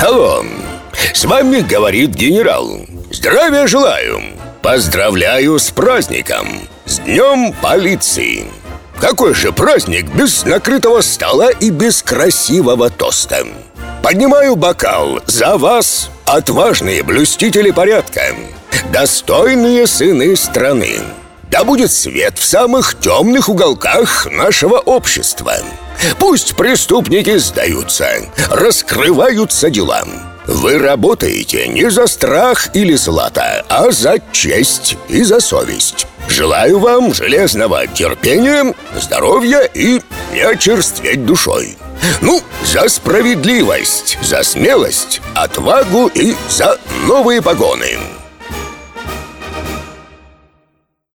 Алло, с вами говорит генерал. Здравия желаю. Поздравляю с праздником. С Днем полиции. Какой же праздник без накрытого стола и без красивого тоста? Поднимаю бокал за вас, отважные блюстители порядка, достойные сыны страны. Да будет свет в самых темных уголках нашего общества. Пусть преступники сдаются, раскрываются дела. Вы работаете не за страх или злато, а за честь и за совесть. Желаю вам железного терпения, здоровья и не очерстветь душой. Ну, за справедливость, за смелость, отвагу и за новые погоны.